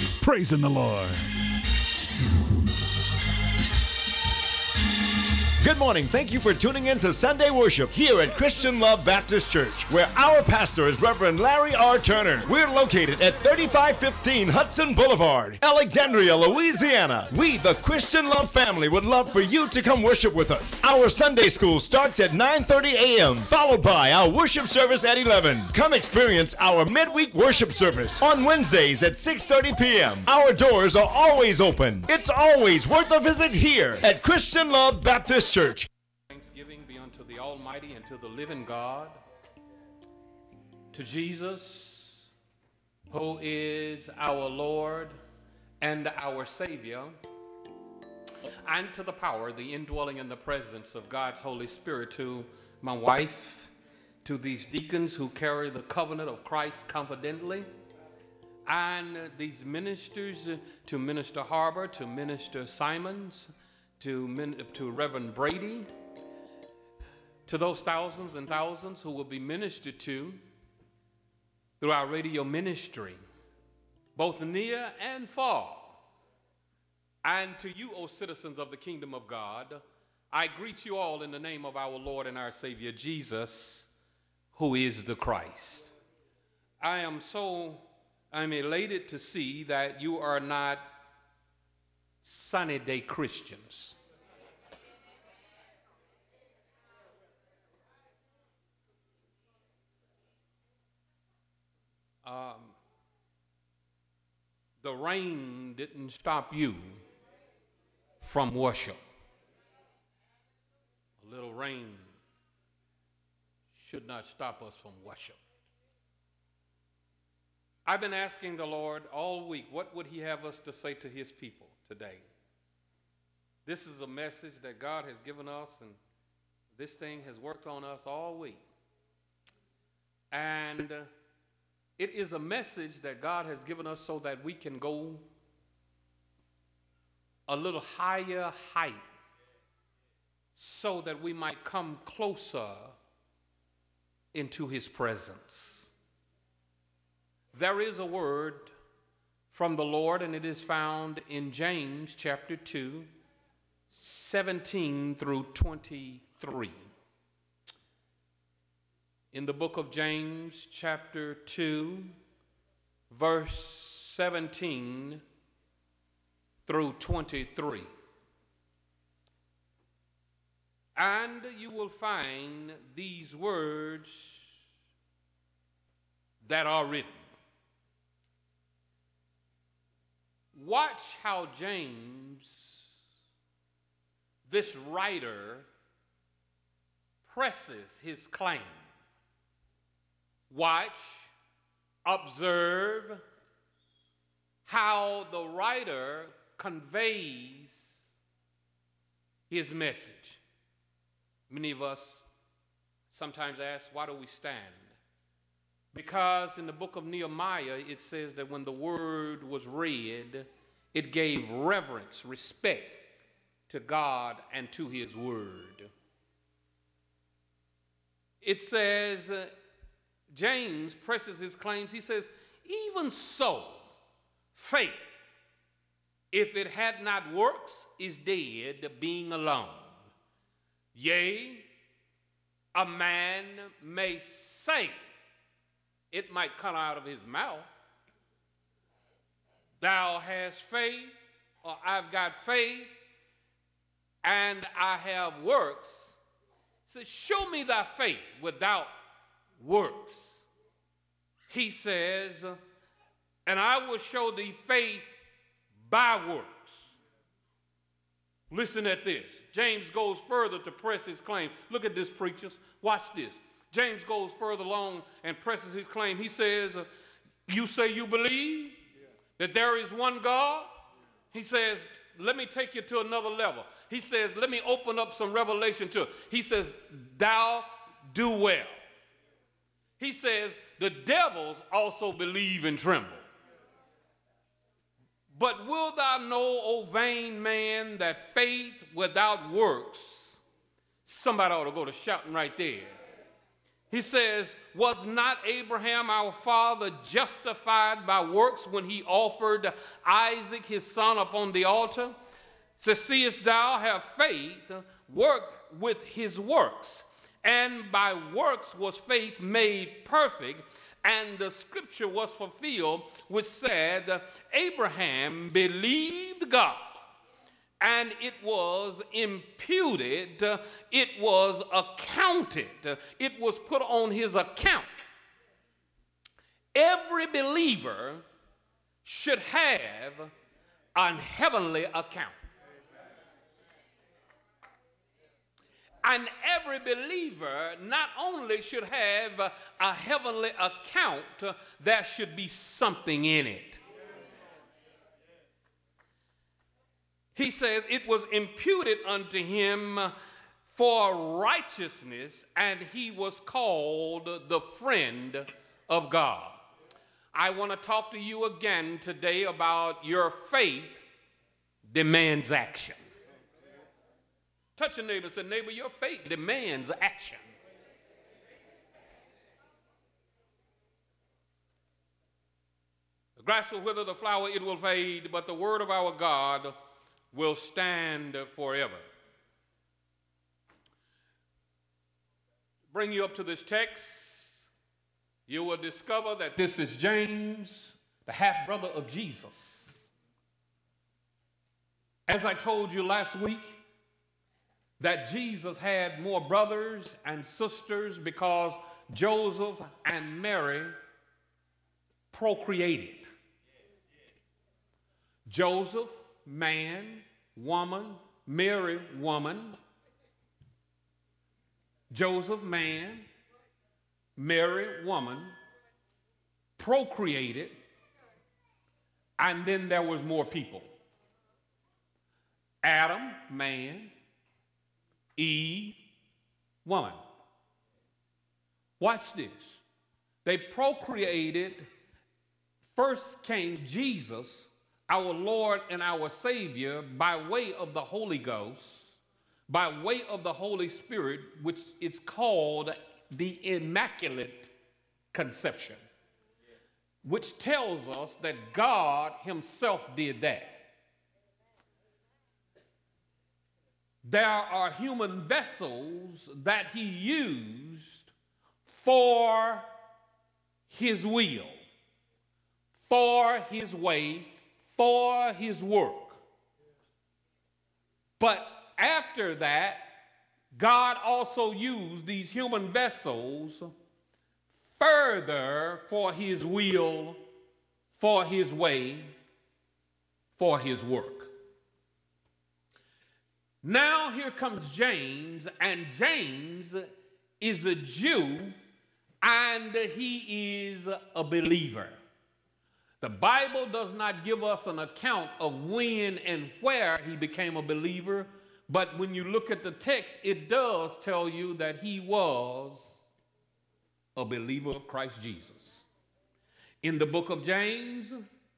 praising the Lord. Good morning. Thank you for tuning in to Sunday Worship here at Christian Love Baptist Church, where our pastor is Reverend Larry R. Turner. We're located at 3515 Hudson Boulevard, Alexandria, Louisiana. We, the Christian Love family, would love for you to come worship with us. Our Sunday school starts at 9:30 a.m., followed by our worship service at 11. Come experience our midweek worship service on Wednesdays at 6:30 p.m. Our doors are always open. It's always worth a visit here at Christian Love Baptist Church. Thanksgiving be unto the Almighty and to the living God, to Jesus, who is our Lord and our Savior, and to the power, the indwelling and the presence of God's Holy Spirit, to my wife, to these deacons who carry the covenant of Christ confidently, and these ministers, to Minister Harbor, to Minister Simons, to Reverend Brady, to those thousands and thousands who will be ministered to through our radio ministry, both near and far. And to you, O citizens of the kingdom of God, I greet you all in the name of our Lord and our Savior, Jesus, who is the Christ. I'm elated to see that you are not sunny day Christians. The rain didn't stop you from worship. A little rain should not stop us from worship. I've been asking the Lord all week, what would he have us to say to his people today? This is a message that God has given us, and this thing has worked on us all week. And it is a message that God has given us so that we can go a little higher height, so that we might come closer into his presence. There is a word from the Lord, and it is found in James chapter 2, 17 through 23. In the book of James chapter 2, verse 17 through 23. And you will find these words that are written. Watch how James, this writer, presses his claim. Watch, observe how the writer conveys his message. Many of us sometimes ask, why do we stand? Because in the book of Nehemiah, it says that when the word was read, it gave reverence, respect to God and to his word. It says, James presses his claims. He says, even so, faith, if it had not works, is dead, being alone. Yea, a man may say, it might come out of his mouth, thou hast faith, or I've got faith, and I have works. He says, show me thy faith without works. He says, and I will show thee faith by works. Listen at this. James goes further to press his claim. Look at this, preachers. Watch this. James goes further along and presses his claim. He says, you say you believe that there is one God? He says, let me take you to another level. He says, let me open up some revelation to it. He says, thou do well. He says, the devils also believe and tremble. But wilt thou know, O vain man, that faith without works, somebody ought to go to shouting right there, He says, was not Abraham our father justified by works when he offered Isaac his son upon the altar? So seest thou have faith, work with his works. And by works was faith made perfect. And the scripture was fulfilled, which said, Abraham believed God, and it was imputed, it was accounted, it was put on his account. Every believer should have a heavenly account. And every believer not only should have a heavenly account, there should be something in it. He says it was imputed unto him for righteousness, and he was called the friend of God. I want to talk to you again today about your faith demands action. Touch your neighbor and say, neighbor, your faith demands action. The grass will wither, the flower it will fade, but the word of our God will stand forever. Bring you up to this text, you will discover that this is James, the half-brother of Jesus. As I told you last week, that Jesus had more brothers and sisters because Joseph and Mary procreated. Joseph, man, woman, Mary, woman. Joseph, man, Mary, woman, procreated, and then there was more people. Adam, man, Eve, woman. Watch this. They procreated. First came Jesus, our Lord and our Savior, by way of the Holy Ghost, by way of the Holy Spirit, which is called the Immaculate Conception, which tells us that God himself did that. There are human vessels that he used for his will, for his way, for his work. But after that, God also used these human vessels further for his will, for his way, for his work. Now here comes James, and James is a Jew, and he is a believer. The Bible does not give us an account of when and where he became a believer, but when you look at the text, it does tell you that he was a believer of Christ Jesus. In the book of James,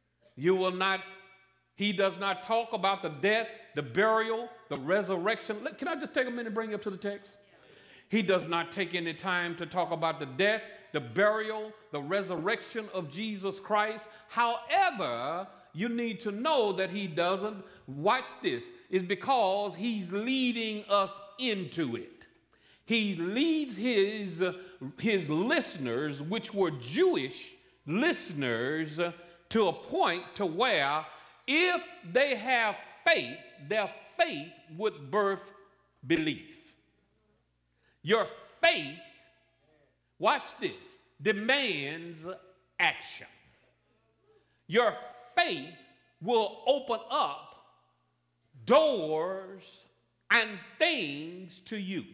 he does not talk about the death, the burial, the resurrection. Can I just take a minute and bring you up to the text? He does not take any time to talk about the death, the burial, the resurrection of Jesus Christ. However, you need to know that he doesn't. Watch this. Is because he's leading us into it. He leads his listeners, which were Jewish listeners, to a point to where if they have faith, their faith would birth belief. Your faith, watch this, demands action. Your faith will open up doors and things to you.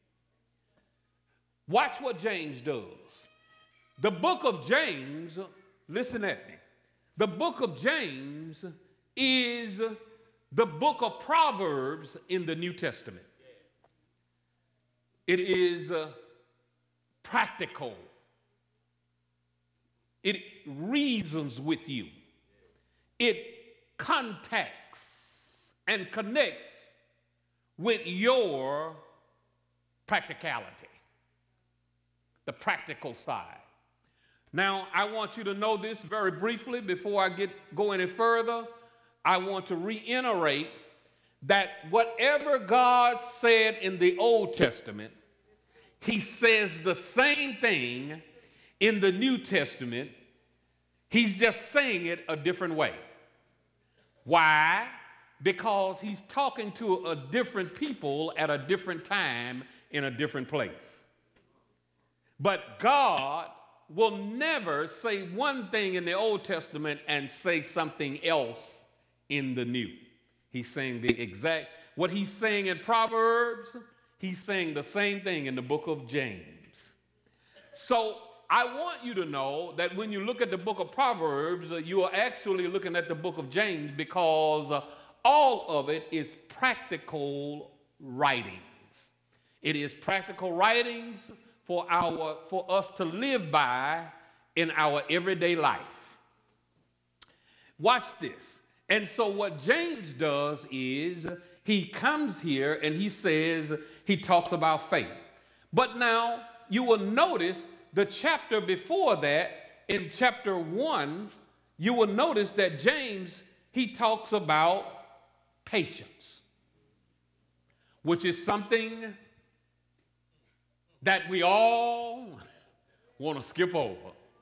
Watch what James does. The book of James, listen at me. The book of James is the book of Proverbs in the New Testament. It is practical. It reasons with you. It contacts and connects with your practicality. the practical side. Now, I want you to know this very briefly before I go any further. I want to reiterate that whatever God said in the Old Testament, he says the same thing in the New Testament. He's just saying it a different way. Why? Because he's talking to a different people at a different time in a different place. But God will never say one thing in the Old Testament and say something else in the New. He's saying what he's saying in Proverbs, he's saying the same thing in the book of James. So I want you to know that when you look at the book of Proverbs, you are actually looking at the book of James, because all of it is practical writings. It is practical writings for us to live by in our everyday life. Watch this. And so what James does is he comes here and he talks about faith. But now you will notice the chapter before that, in chapter 1, you will notice that James, he talks about patience, which is something that we all want to skip over.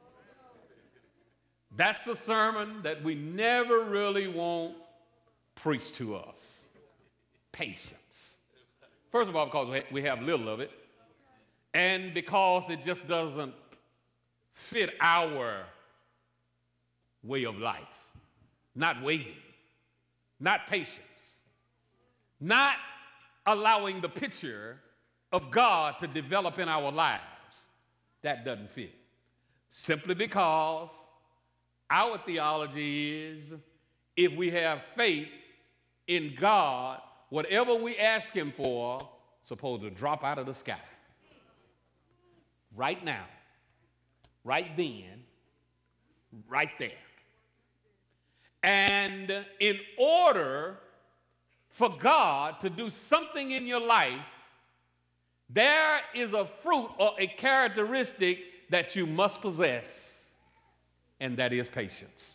That's a sermon that we never really want preached to us. Patience. First of all, because we have little of it, and because it just doesn't fit our way of life. Not waiting, not patience, not allowing the picture of God to develop in our lives. That doesn't fit. Simply because our theology is, if we have faith in God, whatever we ask him for, supposed to drop out of the sky. Right now, right then, right there. And in order for God to do something in your life, there is a fruit or a characteristic that you must possess, and that is patience.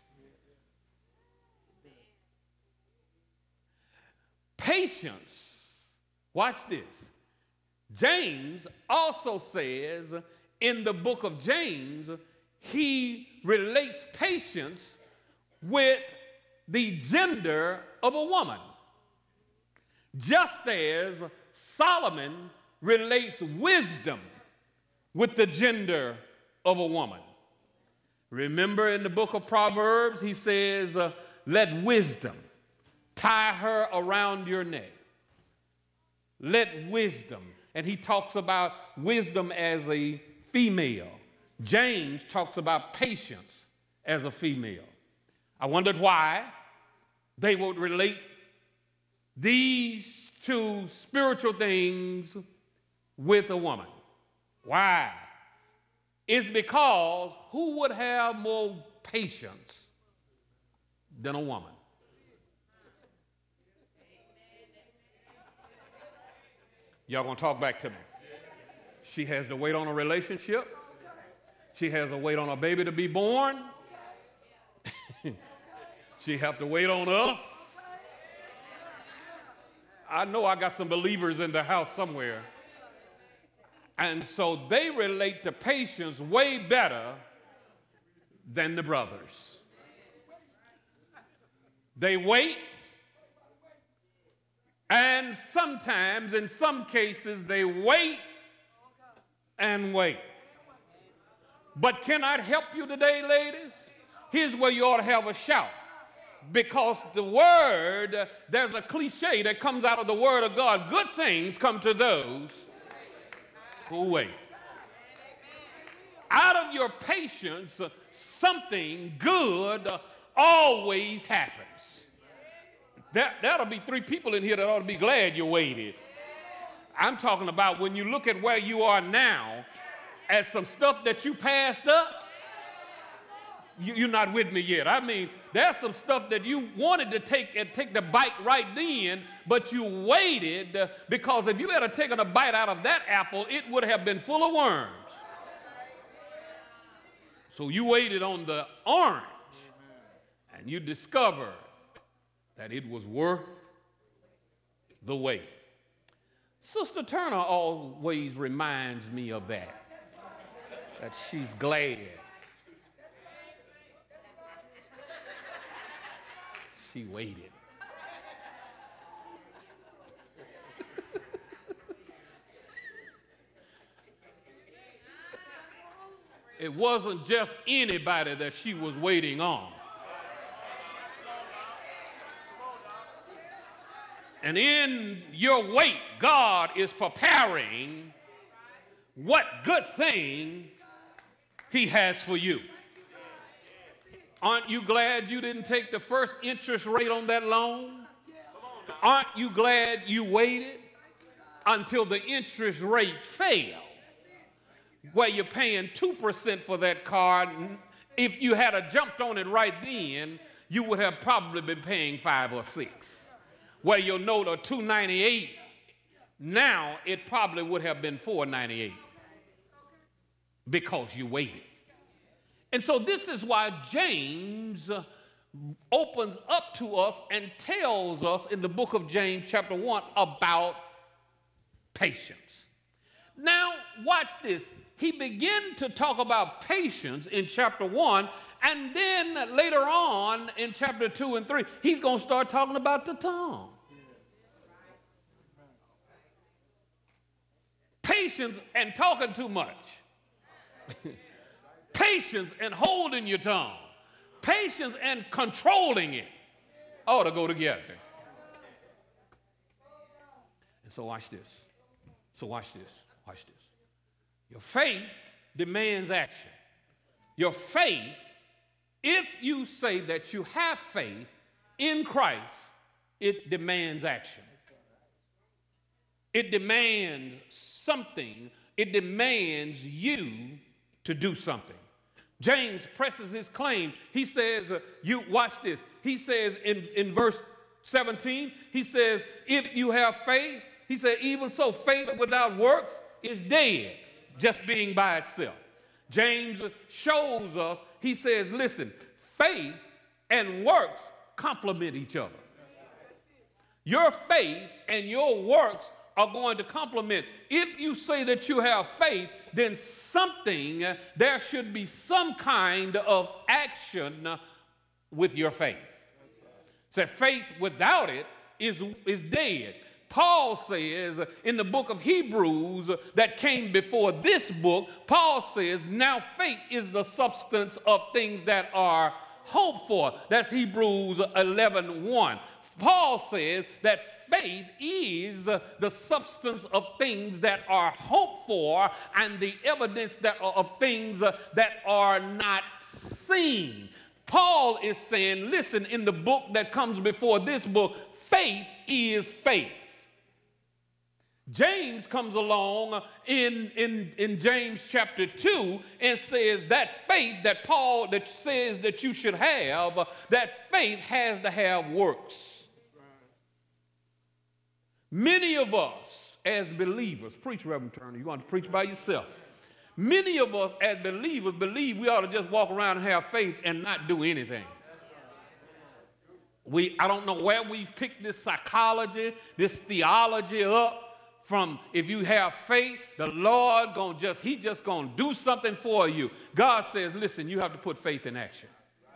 Patience, watch this. James also says in the book of James, he relates patience with the gender of a woman, just as Solomon relates wisdom with the gender of a woman. Remember in the book of Proverbs, he says, let wisdom tie her around your neck. Let wisdom. And he talks about wisdom as a female. James talks about patience as a female. I wondered why they would relate these two spiritual things with a woman. Why? It's because who would have more patience than a woman? Y'all gonna talk back to me. She has to wait on a relationship. She has to wait on a baby to be born. She have to wait on us. I know I got some believers in the house somewhere. And so they relate to patience way better than the brothers. They wait, and sometimes, in some cases, they wait and wait. But can I help you today, ladies? Here's where you ought to have a shout. Because the word, there's a cliche that comes out of the word of God. Good things come to those who wait. Out of your patience, something good always happens. That'll be 3 people in here that ought to be glad you waited. I'm talking about when you look at where you are now, at some stuff that you passed up. You're not with me yet. I mean, there's some stuff that you wanted to take the bite right then, but you waited because if you had taken a bite out of that apple, it would have been full of worms. So you waited on the orange, and you discovered that it was worth the wait. Sister Turner always reminds me of that she's glad she waited. It wasn't just anybody that she was waiting on. And in your wait, God is preparing what good thing He has for you. Aren't you glad you didn't take the first interest rate on that loan? Aren't you glad you waited until the interest rate fell, where you're paying 2% for that car? If you had jumped on it right then, you would have probably been paying 5 or 6. Where your note of $298, now it probably would have been $498 because you waited. And so this is why James opens up to us and tells us in the book of James chapter 1 about patience. Now, watch this. He began to talk about patience in chapter 1, and then later on in chapter 2 and 3, he's going to start talking about the tongue. Patience and talking too much. Patience and holding your tongue. Patience and controlling it ought to go together. And so watch this. Watch this. Your faith demands action. Your faith, if you say that you have faith in Christ, it demands action. It demands something. It demands you to do something. James presses his claim. He says, you watch this. He says in verse 17, he says, if you have faith, he said, even so, faith without works is dead, just being by itself. James shows us, he says, listen, faith and works complement each other. Your faith and your works are going to complement. If you say that you have faith, then there should be some kind of action with your faith. So faith without it is dead. Paul says in the book of Hebrews that came before this book, Paul says, now faith is the substance of things that are hoped for. That's Hebrews 11:1. Paul says that faith is the substance of things that are hoped for and the evidence of things that are not seen. Paul is saying, listen, in the book that comes before this book, faith is faith. James comes along in James chapter 2 and says that faith that Paul that says that you should have, that faith has to have works. Many of us as believers, preach, Reverend Turner, you're going to preach by yourself. Many of us as believers believe we ought to just walk around and have faith and not do anything. I don't know where we've picked this psychology, this theology up from. If you have faith, the Lord He's just going to do something for you. God says, listen, you have to put faith in action.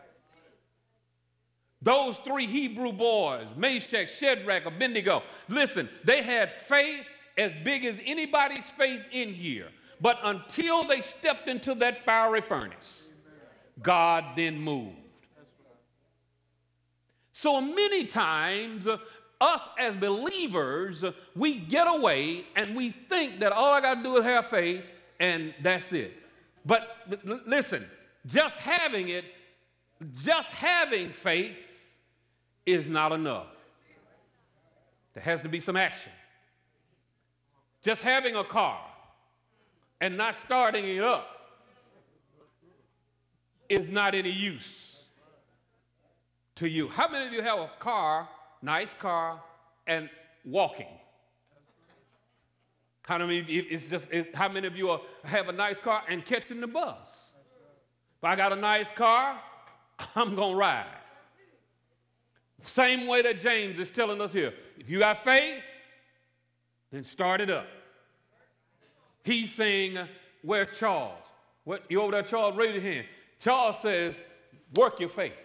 Those 3 Hebrew boys, Meshach, Shadrach, Abednego, listen, they had faith as big as anybody's faith in here. But until they stepped into that fiery furnace, God then moved. So many times, us as believers, we get away and we think that all I got to do is have faith and that's it. But listen, just having faith is not enough. There has to be some action. Just having a car and not starting it up is not any use to you. How many of you have a car, nice car, and walking? How many of you have a nice car and catching the bus? If I got a nice car, I'm going to ride. Same way that James is telling us here. If you got faith, then start it up. He's saying, where's Charles? What, you over there, Charles? Raise your hand. Charles says, work your faith.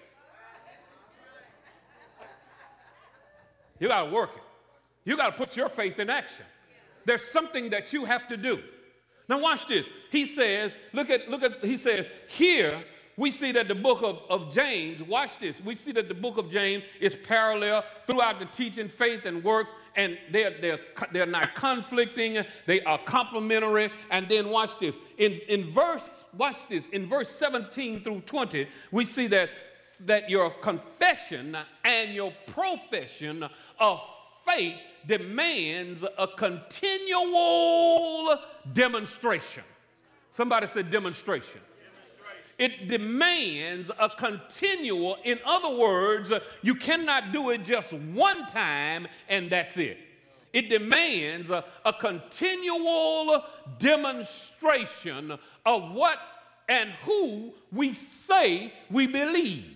You got to work it. You got to put your faith in action. There's something that you have to do. Now watch this. He says, he says, here we see that the book of James, watch this. We see that the book of James is parallel throughout the teaching, faith and works, and they're not conflicting, they are complementary. And then watch this. In verse 17 through 20, we see that your confession and your profession of faith demands a continual demonstration. Somebody said demonstration. It demands a continual, in other words, you cannot do it just one time and that's it. It demands a continual demonstration of what and who we say we believe.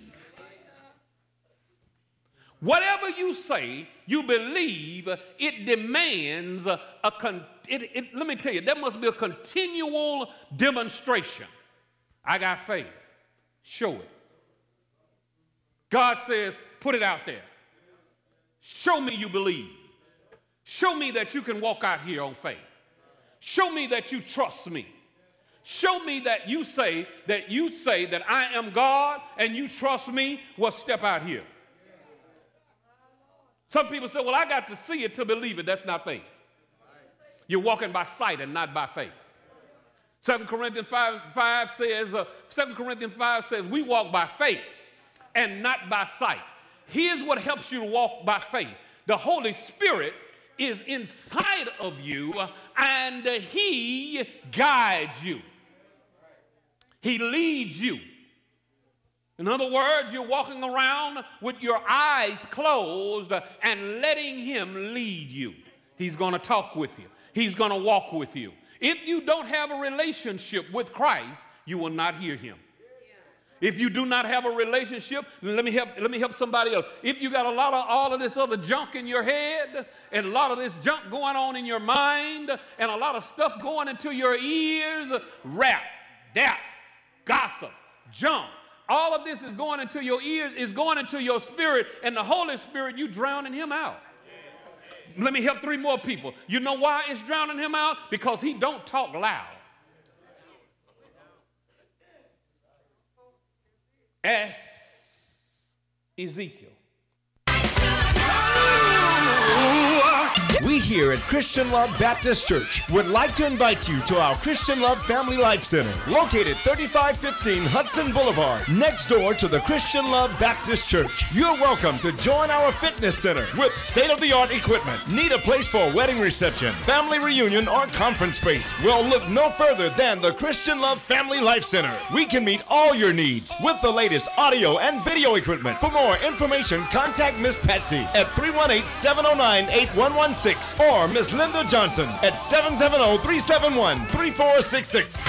Whatever you say, you believe, it demands let me tell you, there must be a continual demonstration. I got faith. Show it. God says, put it out there. Show me you believe. Show me that you can walk out here on faith. Show me that you trust me. Show me that you say that I am God and you trust me. Well, step out here. Some people say, well, I got to see it to believe it. That's not faith. You're walking by sight and not by faith. 2 Corinthians 5 says, we walk by faith and not by sight. Here's what helps you to walk by faith. The Holy Spirit is inside of you and He guides you. He leads you. In other words, you're walking around with your eyes closed and letting Him lead you. He's going to talk with you. He's going to walk with you. If you don't have a relationship with Christ, you will not hear Him. If you do not have a relationship, let me help somebody else. If you got a lot of all of this other junk in your head and a lot of this junk going on in your mind and a lot of stuff going into your ears, rap, dap, gossip, junk, all of this is going into your ears, is going into your spirit, and the Holy Spirit, you drowning Him out. Let me help 3 more people. You know why it's drowning Him out? Because He don't talk loud. Ask Ezekiel. We here at Christian Love Baptist Church would like to invite you to our Christian Love Family Life Center, located 3515 Hudson Boulevard, next door to the Christian Love Baptist Church. You're welcome to join our fitness center with state-of-the-art equipment. Need a place for a wedding reception, family reunion, or conference space? Well, look no further than the Christian Love Family Life Center. We can meet all your needs with the latest audio and video equipment. For more information, contact Miss Patsy at 318-709-8116 or Miss Linda Johnson at 770-371-3466.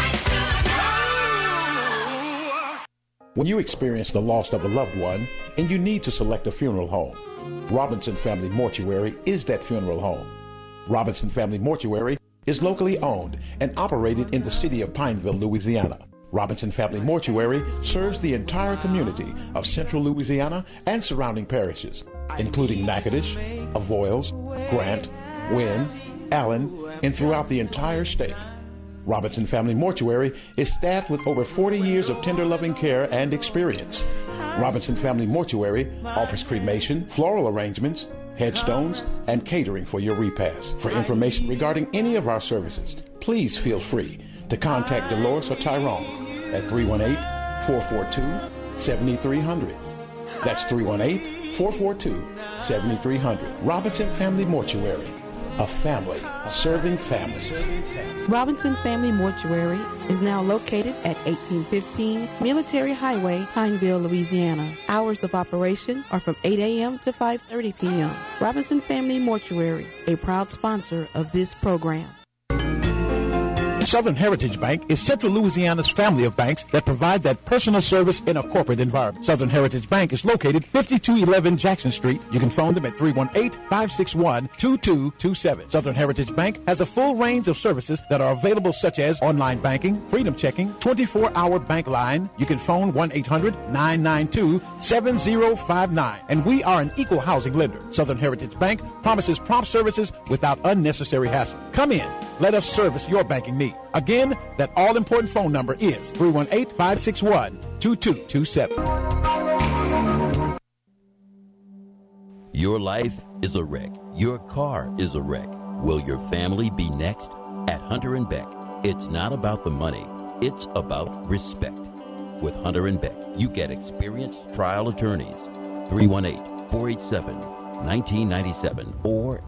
When you experience the loss of a loved one and you need to select a funeral home, Robinson Family Mortuary is that funeral home. Robinson Family Mortuary is locally owned and operated in the city of Pineville, Louisiana. Robinson Family Mortuary serves the entire community of central Louisiana and surrounding parishes, including Natchitoches, Avoyelles, Grant, Wynne, Allen, and throughout the entire state. Robinson Family Mortuary is staffed with over 40 years of tender loving care and experience. Robinson Family Mortuary offers cremation, floral arrangements, headstones, and catering for your repast. For information regarding any of our services, please feel free to contact Dolores or Tyrone at 318-442-7300. That's 318-442-7300. Robinson Family Mortuary, a family serving families. Robinson Family Mortuary is now located at 1815 Military Highway, Pineville, Louisiana. Hours of operation are from 8 a.m. to 5:30 p.m. Robinson Family Mortuary, a proud sponsor of this program. Southern Heritage Bank is Central Louisiana's family of banks that provide that personal service in a corporate environment. Southern Heritage Bank is located 5211 Jackson Street. You can phone them at 318-561-2227. Southern Heritage Bank has a full range of services that are available, such as online banking, freedom checking, 24-hour bank line. You can phone 1-800-992-7059. And we are an equal housing lender. Southern Heritage Bank promises prompt services without unnecessary hassle. Come in. Let us service your banking need. Again, that all-important phone number is 318-561-2227. Your life is a wreck. Your car is a wreck. Will your family be next? At Hunter & Beck, it's not about the money. It's about respect. With Hunter & Beck, you get experienced trial attorneys. 318-487-1997 or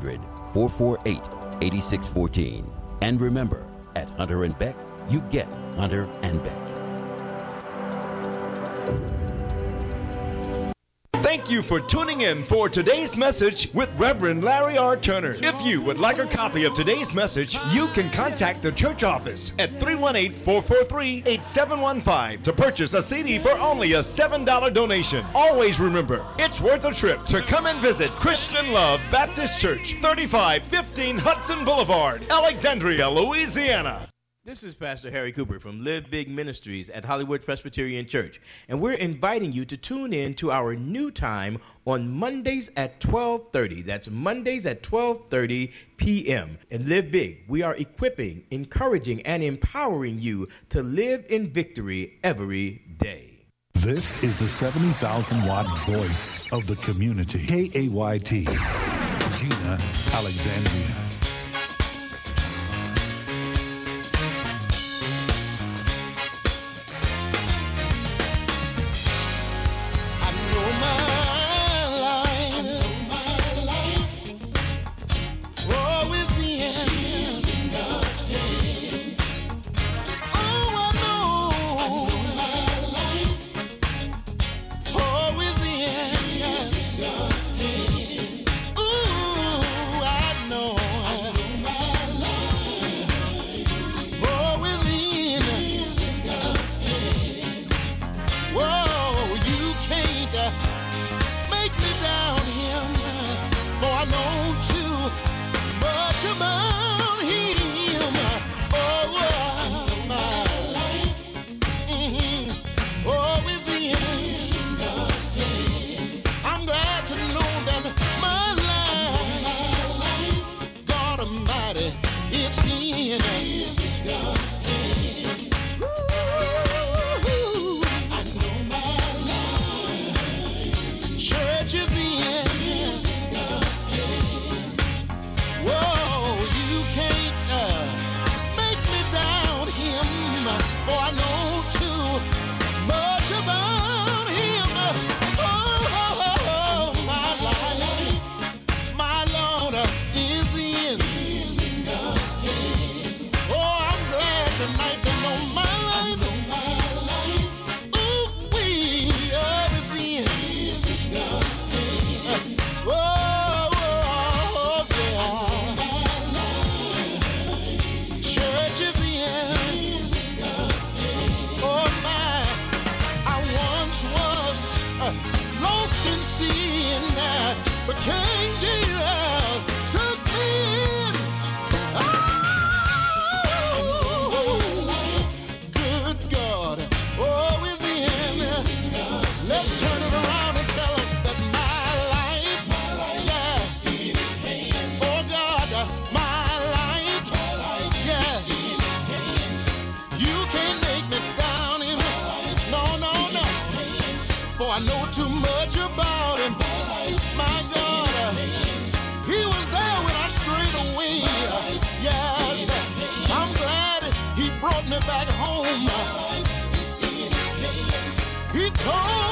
800-448-8614. And remember, at Hunter & Beck, you get Hunter & Beck. Thank you for tuning in for today's message with Reverend Larry R. Turner. If you would like a copy of today's message, you can contact the church office at 318-443-8715 to purchase a CD for only a $7 donation. Always remember, it's worth a trip to come and visit Christian Love Baptist Church, 3515 Hudson Boulevard, Alexandria, Louisiana. This is Pastor Harry Cooper from Live Big Ministries at Hollywood Presbyterian Church, and we're inviting you to tune in to our new time on Mondays at 12:30. That's Mondays at 12:30 p.m. And Live Big, we are equipping, encouraging, and empowering you to live in victory every day. This is the 70,000-watt voice of the community. KAYT, Gina, Alexandria. Back home, he told